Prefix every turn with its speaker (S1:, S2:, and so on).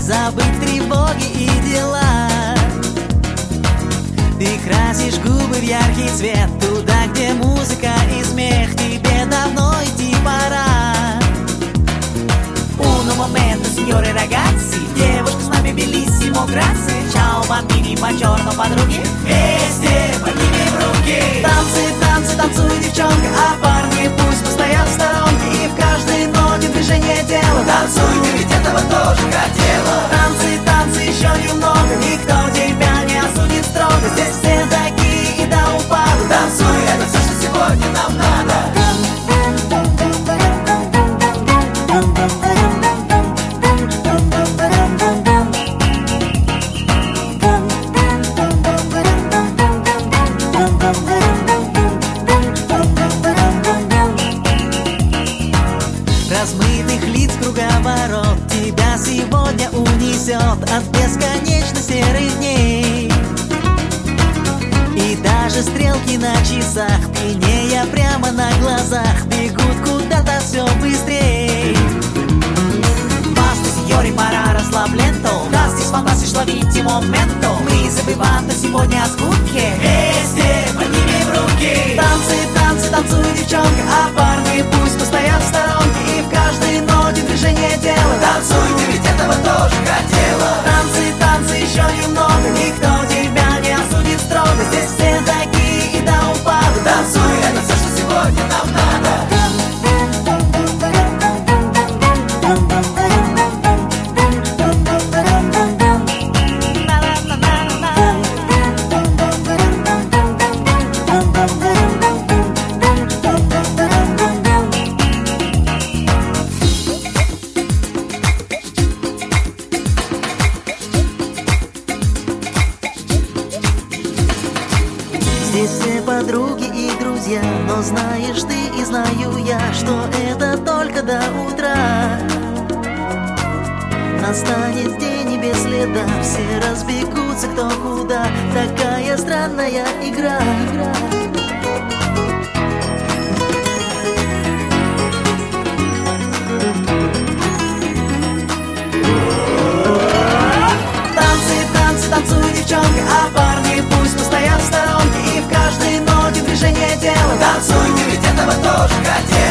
S1: забыть тревоги и дела. Ты красишь губы в яркий цвет, туда, где музыка и смех. Тебе давно идти пора. Uno momento, signore ragazzi, девушка с нами белиссимо грации. Ciao bambini, buongiorno подруги, вместе поднимем руки. Танцы, танцы, танцуй, девчонка, а парни пусть постоят в сторонке. И в каждой ноте движение тела. Танцуй, ты ведь этого тоже хотела. Танцы, танцы, еще немного, никто тебя не осудит строго. Здесь все такие и до упаду. Танцуй, это все, что сегодня нам надо. Размытых лиц круговорот тебя сегодня унесет от бесконечно серых дней. И даже стрелки на часах, пьянея прямо на глазах, бегут куда-то все быстрей. Баста, сеньори, пора расслабленто. Кастис, фантастиш, ловите моменто. Мы забываем на сегодня о скуке. Вместе поднимем руки. Танцы, танцы, танцуй, девчонка, а парни пусть постоят в сторонке. И в каждой ноте движение тела. Танцуй, ты ведь этого тоже хотела. Танцы, танцы, еще немного, никто тебя не осудит строго. Здесь все такие и до упаду. Танцуй, это все, что сегодня нам надо. Здесь все подруги и друзья, но знаешь ты и знаю я, что это только до утра. Настанет день и без следа, все разбегутся кто куда. Такая странная игра. Танцы, танцы, танцуй, девчонка, а парни пусть постоят в сторонке. И в каждой ноте движение тела. Танцуй, ты ведь этого тоже хотела.